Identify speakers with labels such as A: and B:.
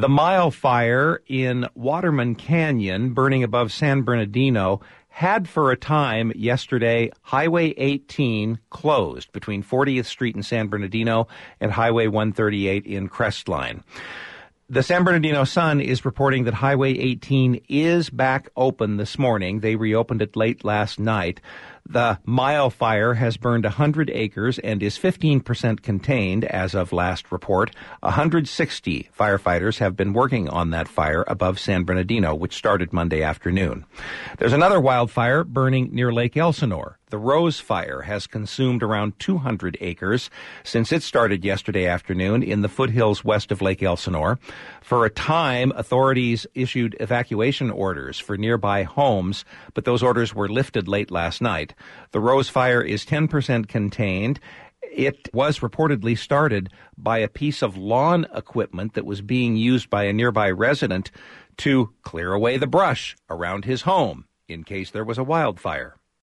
A: The Mile Fire in Waterman Canyon, burning above San Bernardino, had for a time yesterday Highway 18 closed between 40th Street in San Bernardino and Highway 138 in Crestline. The San Bernardino Sun is reporting that Highway 18 is back open this morning. They reopened it late last night. The Mile Fire has burned 100 acres and is 15% contained as of last report. 160 firefighters have been working on that fire above San Bernardino, which started Monday afternoon. There's another wildfire burning near Lake Elsinore. The Rose Fire has consumed around 200 acres since it started yesterday afternoon in the foothills west of Lake Elsinore. For a time, authorities issued evacuation orders for nearby homes, but those orders were lifted late last night. The Rose Fire is 10% contained. It was reportedly started by a piece of lawn equipment that was being used by a nearby resident to clear away the brush around his home in case there was a wildfire.